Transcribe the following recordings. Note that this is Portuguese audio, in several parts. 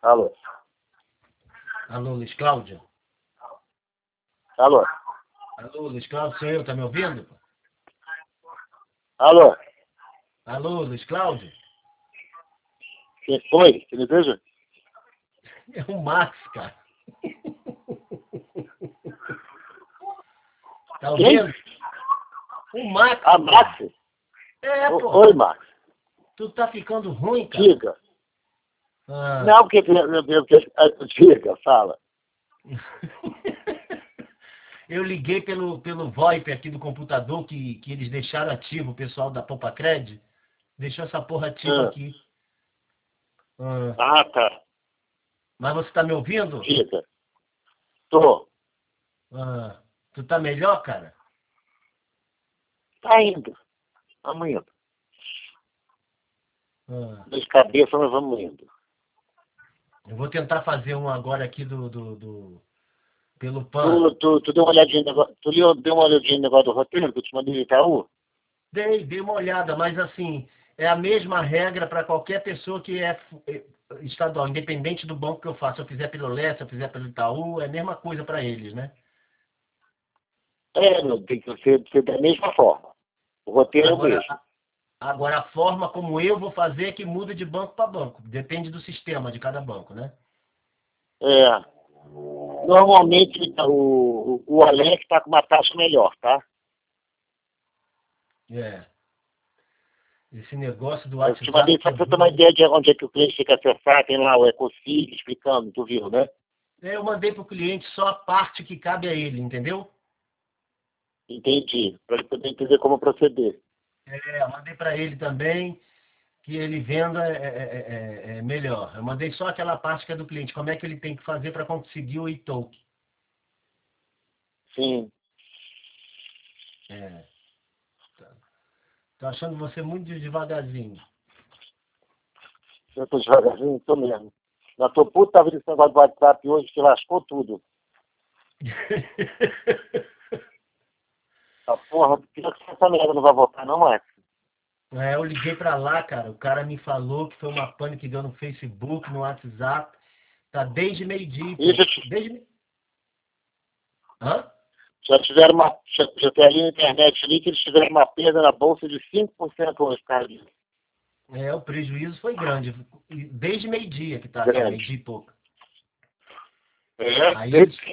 Alô? Alô, Luiz Cláudio? Alô? Alô, Luiz Cláudio, sou eu, tá me ouvindo? Alô? Alô, Luiz Cláudio? Quem foi? Você me veja? É o Max, cara. Tá Quem? ouvindo? O Max. Ah, Max? É, pô. Oi, Max. Tu tá ficando ruim, cara. Diga. Ah. Não, porque... Diga, fala. Eu liguei pelo VoIP aqui do computador que eles deixaram ativo, o pessoal da Popacred. Deixou essa porra ativa aqui. Ah, tá. Mas você tá me ouvindo? Diga. Tô. Tu tá melhor, cara? Tá indo. Vamos indo. De cabeça, nós vamos indo. Eu vou tentar fazer um agora aqui pelo PAN. Tu deu uma olhadinha no negócio, deu uma olhadinha no negócio do roteiro que eu te mandei no Itaú? Dei uma olhada, mas assim, é a mesma regra para qualquer pessoa que é estadual, independente do banco que eu faço. Se eu fizer pelo Leste, se eu fizer pelo Itaú, é a mesma coisa para eles, né? Não, tem que ser da mesma forma. O roteiro é o mesmo. Agora, a forma como eu vou fazer é que muda de banco para banco. Depende do sistema de cada banco, né? Normalmente o Alex está com uma taxa melhor, tá? Esse negócio do Eu WhatsApp... te mandei só para você ter uma ideia de onde é que o cliente tem que acessar. Tem lá o EcoSig explicando, tu viu, né? Eu mandei para o cliente só a parte que cabe a ele, entendeu? Entendi. Para ele poder entender como proceder. Eu mandei para ele também que ele venda é melhor. Eu mandei só aquela parte que é do cliente. Como é que ele tem que fazer para conseguir o e-token? Sim. Tô achando você muito devagarzinho. Eu tô devagarzinho, tô mesmo. Na tua puta tava esse negócio do WhatsApp hoje que lascou tudo. A porra, pior que essa merda não vai voltar, não, Max? Eu liguei pra lá, cara. O cara me falou que foi uma pane que deu no Facebook, no WhatsApp. Tá desde meio-dia. Hã? Já tem ali na internet ali que eles tiveram uma perda na bolsa de 5% hoje, cara. O prejuízo foi grande. Desde meio-dia que tá, meio-dia e pouco. Aí,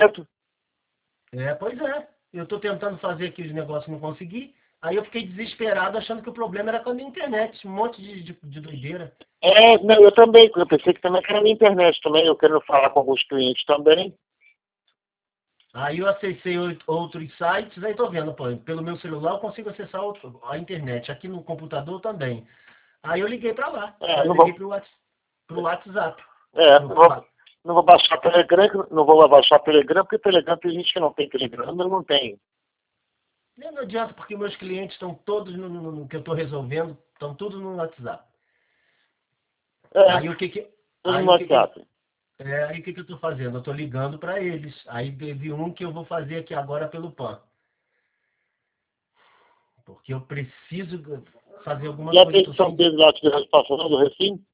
pois é. Eu tô tentando fazer aqui os negócios e não consegui. Aí eu fiquei desesperado achando que o problema era com a minha internet. Um monte de doideira. Não, eu também. Eu pensei que também era na internet também. Eu quero falar com alguns clientes também. Aí eu acessei outros sites, aí tô vendo, pô, pelo meu celular eu consigo acessar a internet. Aqui no computador também. Aí eu liguei pra lá. Eu liguei pro WhatsApp. Não vou baixar Telegram, não vou baixar Telegram, porque Telegram tem gente que não tem Telegram, eu não tenho. Não adianta, porque meus clientes estão todos no que eu estou resolvendo, estão tudo no WhatsApp. Aí o que eu estou fazendo? Eu estou ligando para eles. Aí teve um que eu vou fazer aqui agora pelo PAN. Porque eu preciso fazer alguma coisa. E a pensão dele lá que nós passamos do Refim?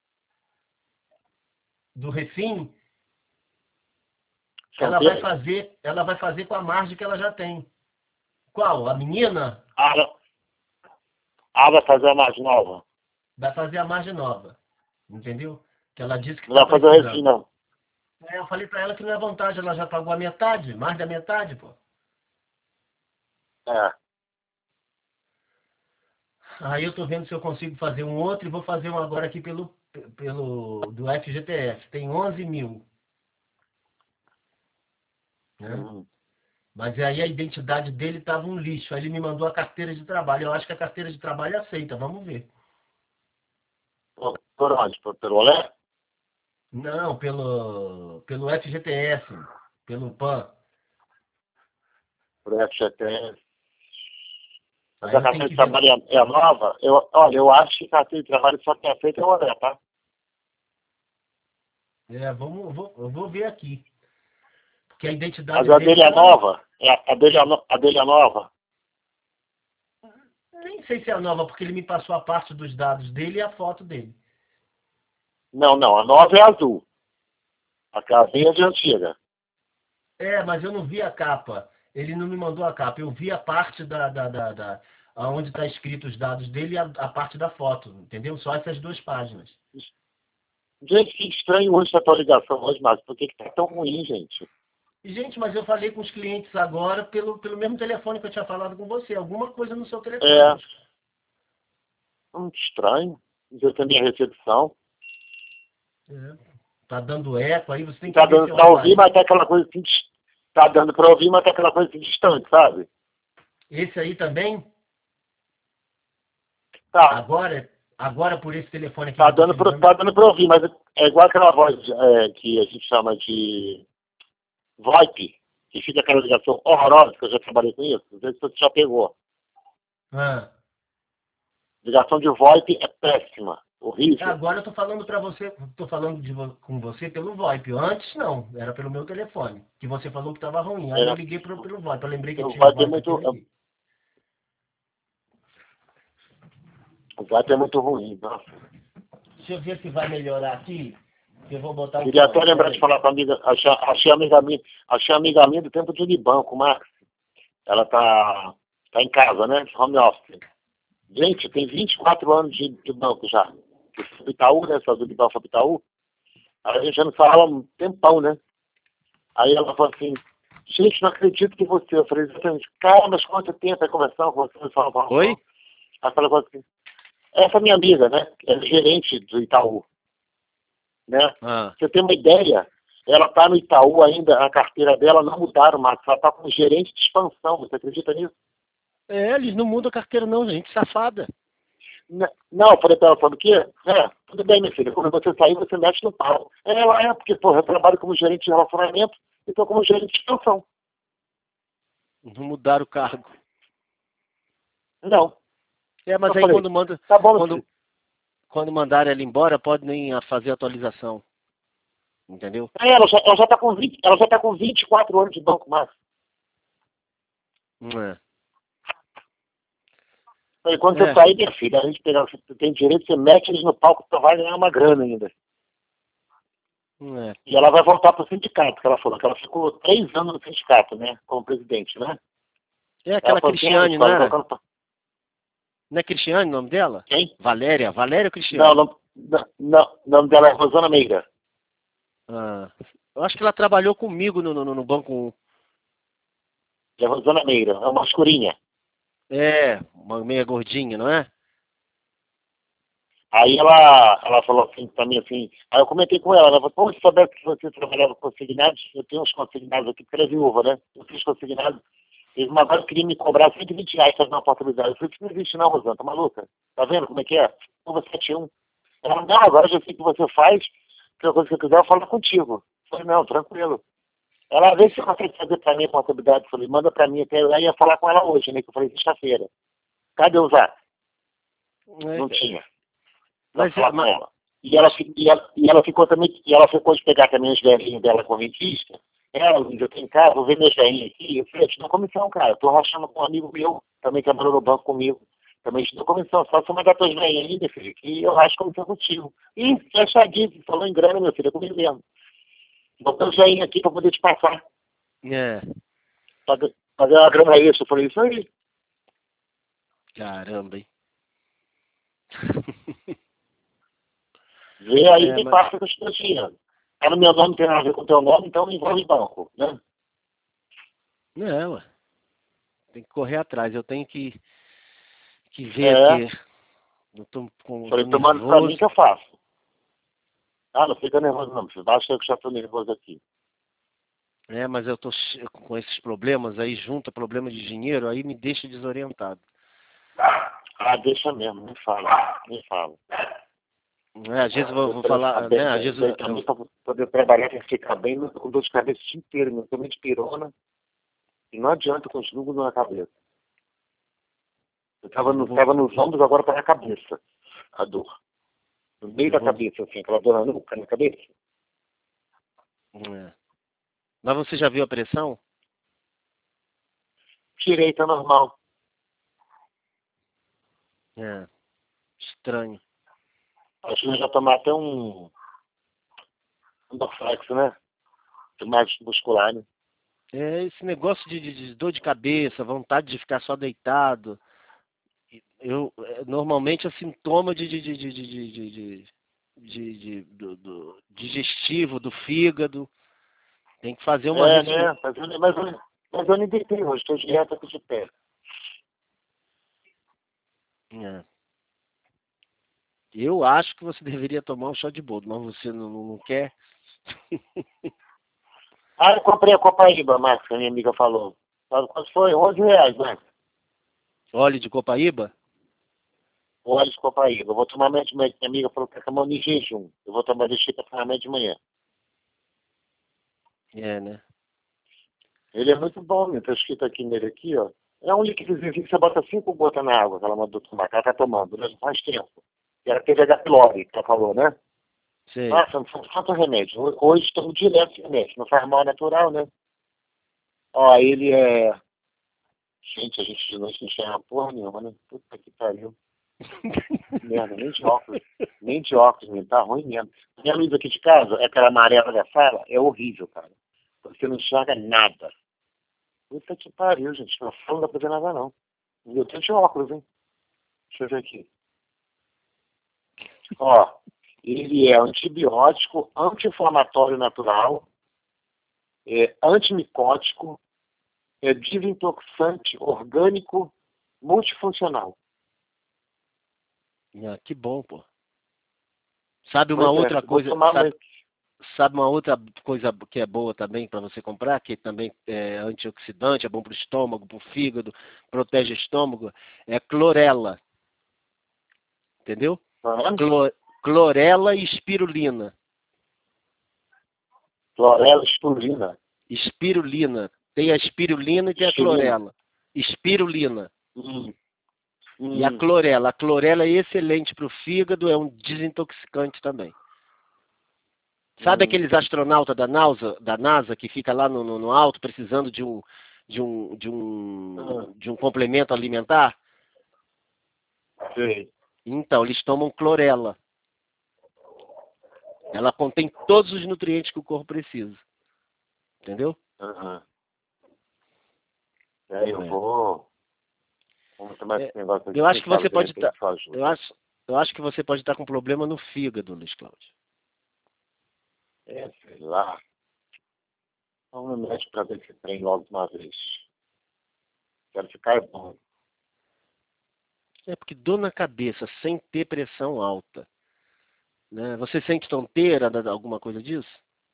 Do Refim? Ela vai fazer com a margem que ela já tem. Qual? A menina? Vai fazer a margem nova. Vai fazer a margem nova. Entendeu? Que ela disse que não vai fazer o Refim, não. Eu falei pra ela que não é vantagem, ela já pagou a metade, mais da metade, pô. Aí eu tô vendo se eu consigo fazer um outro e vou fazer um agora aqui do FGTS. Tem 11 mil. Né? Mas aí a identidade dele tava um lixo. Aí ele me mandou a carteira de trabalho. Eu acho que a carteira de trabalho aceita, vamos ver. Por onde? Pelo Olé? Não, pelo FGTS, pelo PAN. Por FGTS. Mas Aí a carteira de trabalho é nova? Eu acho que a carteira de trabalho só tem aceita é o Olé, tá? Eu vou ver aqui. Porque a identidade Mas a dele é nova? A dele é nova? Nem sei se é nova, porque ele me passou a parte dos dados dele e a foto dele. Não, a nova é azul. A verde é antiga. Mas eu não vi a capa. Ele não me mandou a capa. Eu vi a parte onde está escrito os dados dele e a parte da foto, entendeu? Só essas duas páginas. Gente, que estranho hoje essa tua ligação hoje, Marcos. Por que tá tão ruim, gente? Gente, mas eu falei com os clientes agora pelo mesmo telefone que eu tinha falado com você. Alguma coisa no seu telefone. Muito estranho. Eu tenho minha recepção. Tá dando eco aí, você tem que tá dando pra ouvir, mas tá aquela coisa assim, tá dando pra ouvir, mas tá aquela coisa assim distante, sabe? Esse aí também? Tá. Agora por esse telefone aqui. Tá dando pra ouvir, mas é igual aquela voz que a gente chama de VoIP, que fica aquela ligação horrorosa, que eu já trabalhei com isso. Não sei se você já pegou. Ligação de VoIP é péssima. Horrível. Agora eu tô falando pra você, com você pelo VoIP. Antes não, era pelo meu telefone. Que você falou que tava ruim. Aí eu liguei pelo VoIP. Eu lembrei que tinha VoIP o VoIP é muito ruim, nossa. Deixa eu ver se vai melhorar aqui. Eu vou botar Queria até lembrar de falar com a amiga, achei amiga minha do tempo de Unibanco, Max. Ela tá em casa, né? Home office. Gente, tem 24 anos de banco já. Do Itaú, né? Só do Unibanco para Itaú. A gente já não falava um tempão, né? Aí ela falou assim, gente, não acredito que você. Eu falei exatamente, cara, mas quanto tempo é conversando com você? Oi? Aí ela falou assim, essa minha amiga, né? É gerente do Itaú. Né? Você tem uma ideia? Ela está no Itaú ainda, a carteira dela não mudaram, mas ela está como gerente de expansão. Você acredita nisso? Eles não mudam a carteira não, gente. Safada. Não, eu falei para ela, sabe o quê? Tudo bem, minha filha. Quando você sair, você mexe no pau. Ela porque, porra, eu trabalho como gerente de relacionamento e estou como gerente de expansão. Não mudaram o cargo. Não. Mas aí falei, quando manda... Tá bom, quando mandarem ela embora, pode nem fazer atualização. Entendeu? Ela já tá com 24 anos de banco, mais. Quando você sair, minha filha, a gente você tem direito, você mete eles no palco, você vai ganhar uma grana ainda. E ela vai voltar para o sindicato, que ela falou, que ela ficou 3 anos no sindicato, né? Como presidente, né? É aquela Cristiane, não era? Não é Cristiane o nome dela? Quem? Valéria ou Cristiane? Não, o nome dela é Rosana Meira. Eu acho que ela trabalhou comigo no Banco 1. É Rosana Meira, é uma escurinha. Uma meia gordinha, não é? Aí ela falou assim, pra mim assim, aí eu comentei com ela falou, se soubesse que você trabalhava com consignados, eu tenho uns consignados aqui, porque ela é viúva, né? Eu fiz consignados, eles mandaram queria me cobrar R$120 fazer uma portabilidade. Eu falei, isso não existe não, Rosana, tá maluca? Tá vendo como é que é? Curva 71. Ela, não, agora eu já sei o que você faz, qualquer coisa que eu quiser, eu falo contigo. Eu falei, não, tranquilo. Ela, vê se você consegue fazer pra mim a portabilidade. Eu falei, manda pra mim, até eu ia falar com ela hoje, né? Que eu falei, sexta-feira. Cadê o Zap? Não tinha. Mas ela. E ela ficou também, e ela ficou de pegar também os velhinhos dela com rentista. Ela, eu tenho em casa, vou ver meus velhinhos aqui. Eu falei, eu te dou comissão, cara. Eu tô rachando com um amigo meu, também trabalhou no banco comigo. Também te dou comissão, só se eu mandar teus velhinhos aí, meu filho, que eu racho comissão contigo. E fechadinho, falou em grana, meu filho, é comigo mesmo. Botou os velhinhos aqui pra poder te passar. Fazer uma grana isso, eu falei, isso aí. Caramba, hein? Vê aí que passa com os teus dinheiro. Tá no meu nome, tem nada a ver com o teu nome, então não envolve banco, né? Não, tem que correr atrás. Eu tenho que ver aqui. Eu tô com falei, tomando pra mim que eu faço. Não fica nervoso não, você vai achar que já tô nervoso aqui. Mas eu tô com esses problemas aí, junto a problema de dinheiro, aí me deixa desorientado. Deixa mesmo, nem fala. Às vezes eu vou falar, né? Às vezes também pra poder trabalhar tem que ficar bem, com dor de cabeça o dia inteiro, meu. Tomei de pirona e não adianta, eu continuo na cabeça. Eu tava nos ombros, agora tá na cabeça, a dor. No meio da cabeça, assim, aquela dor na nuca, na cabeça. Mas você já viu a pressão? Tirei, tá normal. Estranho. Acho que eu já tomar até um Um Dorflex, né? Mais muscular, né? Esse negócio de dor de cabeça, vontade de ficar só deitado. Normalmente é sintoma do digestivo, do fígado. Tem que fazer uma Né? Mas eu nem deitei hoje, estou direto aqui de pé. Eu acho que você deveria tomar um chá de boldo, mas você não quer. Eu comprei a Copaíba, Marcos, que a minha amiga falou. Quanto foi? R$ 11, Marcos. Óleo de copaíba? Óleo de Copaíba. Eu vou tomar minha amiga falou que é tomando em jejum. Eu vou tomar deixei para tomar de manhã. Né? Ele é muito bom, né? Tá escrito aqui nele aqui, ó. É um líquidozinho que você bota 5 gotas na água que ela mandou tomar, que ela tá tomando durante mais tempo. E ela teve H. pylori, que ela falou, né? Sei. Nossa, não faz tanto remédio. Hoje estamos direto de remédio. Não faz mal natural, né? Ó, ele é... Gente, a gente de noite não enxerga porra nenhuma, né? Puta que pariu. Merda, nem de óculos. Nem de óculos, menino. Tá ruim mesmo. Minha luz aqui de casa, é aquela amarela da sala, é horrível, cara. Você não enxerga nada. Puta que pariu, gente. Não dá pra ver nada, não. E eu tenho de óculos, hein? Deixa eu ver aqui. Ó, ele é antibiótico, anti-inflamatório natural, antimicótico, desintoxicante orgânico multifuncional. Que bom, pô. Sabe Pois uma outra coisa? Sabe uma outra coisa que é boa também para você comprar, que também é antioxidante, é bom para o estômago, para o fígado, protege o estômago? É clorela. Entendeu? Clorela e espirulina. Clorela, espirulina. Espirulina. Tem a espirulina e tem a clorela. Espirulina. E a clorela. A clorela é excelente para o fígado, é um desintoxicante também. Sabe aqueles astronautas da NASA que fica lá no alto precisando de um complemento alimentar? Sim. Então, eles tomam clorela. Ela contém todos os nutrientes que o corpo precisa. Entendeu? Eu vou... Vamos tomar esse negócio aqui. Eu acho que você pode estar... Eu acho que você pode estar com problema no fígado, Luiz Cláudio. Sei lá. Vamos no médico para ver se tem logo de uma vez. Quero ficar bom. É porque dor na cabeça sem ter pressão alta. Né? Você sente tonteira, alguma coisa disso?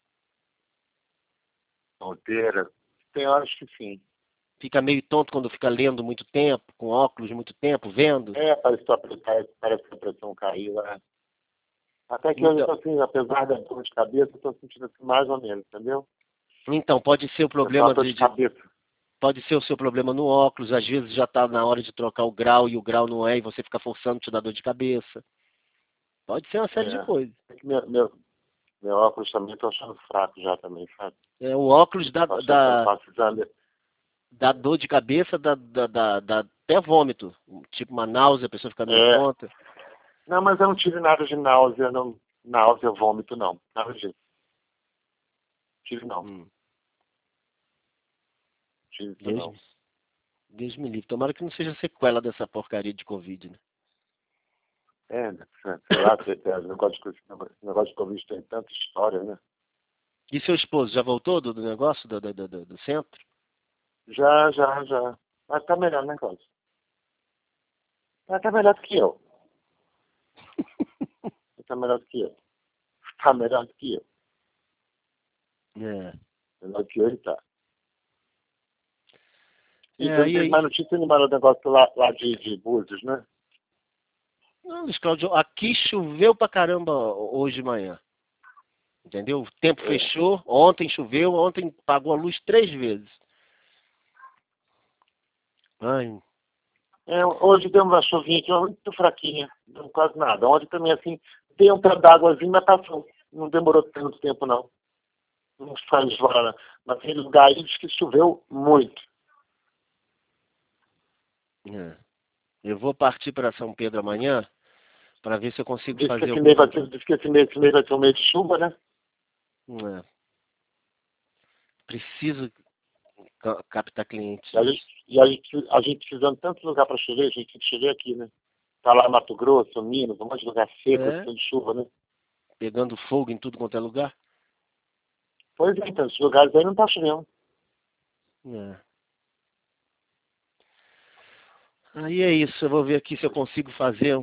Tonteira? Tem horas que sim. Fica meio tonto quando fica lendo muito tempo, com óculos muito tempo, vendo? Parece que a pressão caiu. Até que hoje eu tô assim, apesar da dor de cabeça, eu tô sentindo assim mais ou menos, entendeu? Então, pode ser o problema de cabeça. Pode ser o seu problema no óculos, às vezes já está na hora de trocar o grau e o grau não é, e você fica forçando, te dá dor de cabeça. Pode ser uma série de coisas. Meu óculos também tô achando fraco já também, sabe? O óculos dá dor de cabeça, dá até vômito. Tipo uma náusea, a pessoa fica meio tonta. Não, mas eu não tive nada de náusea, não. Náusea, vômito, não. Nada disso. Tive não. Tive não. Deus me livre. Tomara que não seja sequela dessa porcaria de Covid, né? Sei lá, esse negócio de Covid tem tanta história, né? E seu esposo, já voltou do negócio, do centro? Já. Mas tá melhor, né, Cláudio? Tá melhor do que eu. Tá melhor do que eu. Tá melhor do que eu. Melhor do que eu ele tá. E você tem mais notícia no negócio lá de Búzios, né? Não, Luiz Cláudio, aqui choveu pra caramba hoje de manhã. Entendeu? O tempo fechou, ontem choveu, ontem pagou a luz 3 vezes. Hoje deu uma chuvinha aqui, muito fraquinha, não quase nada. Ontem também, assim, deu um pé d'águazinho, mas passou. Não demorou tanto tempo, não. Não faz hora. Mas tem lugar aí que choveu muito. Eu vou partir para São Pedro amanhã para ver se eu consigo fazer Diz que esse mês vai ser um mês de chuva, né? Não é. Preciso captar clientes. A gente precisando de tanto lugar para chover, a gente tem que chover aqui, né? Tá lá Mato Grosso, Minas, um monte de lugar seco, de chuva, né? Pegando fogo em tudo quanto é lugar. Pois é, então, esses lugares aí não tá chovendo. É. Aí é isso, eu vou ver aqui se eu consigo fazer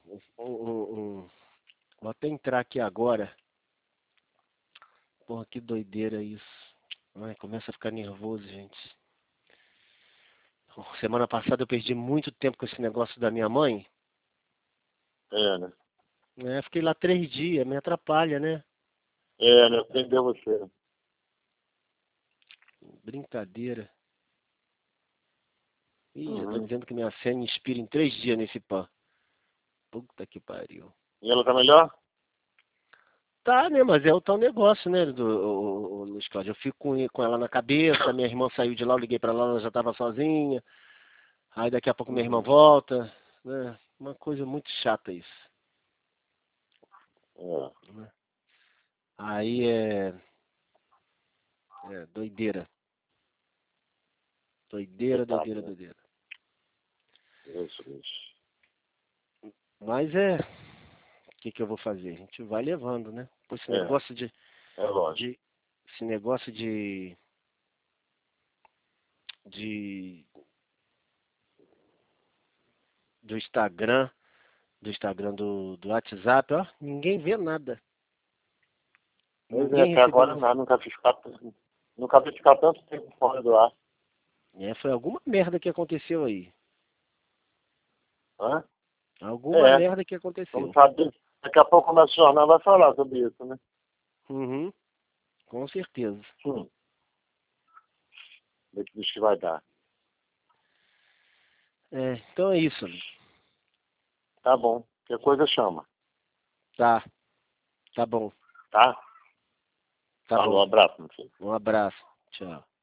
Vou até entrar aqui agora. Porra, que doideira isso. Ai, começa a ficar nervoso, gente. Semana passada eu perdi muito tempo com esse negócio da minha mãe. É, né? Fiquei lá 3 dias, me atrapalha, né? É, né? Prendeu você. Brincadeira. Ih, já estão Uhum. dizendo que minha senha expira em 3 dias nesse PAN. Puta que pariu. E ela tá melhor? Tá, né? Mas é o tal negócio, né, do Luiz Cláudio. Eu fico com ela na cabeça, minha irmã saiu de lá, eu liguei pra lá, ela já tava sozinha. Aí daqui a pouco minha irmã volta, né? Uma coisa muito chata isso. É. Aí é doideira. Doideira, Coitado, doideira, né? doideira. Isso. Mas o que eu vou fazer? A gente vai levando, né? Pô, esse negócio É lógico. esse negócio de do Instagram, do WhatsApp, ó, ninguém vê nada. Pois é, Ninguém até recebeu. agora nunca vi ficar tanto tempo fora do ar. Foi alguma merda que aconteceu aí. Hã? Alguma merda que Vamos aconteceu. saber. Daqui a pouco o nosso jornal vai falar sobre isso, né? Uhum, com certeza. Ver que bicho que vai dar. Então é isso, amigo. Tá bom. Qualquer coisa chama. Tá bom. Tá? Tá Falou, bom. abraço, meu filho. Um abraço. Tchau.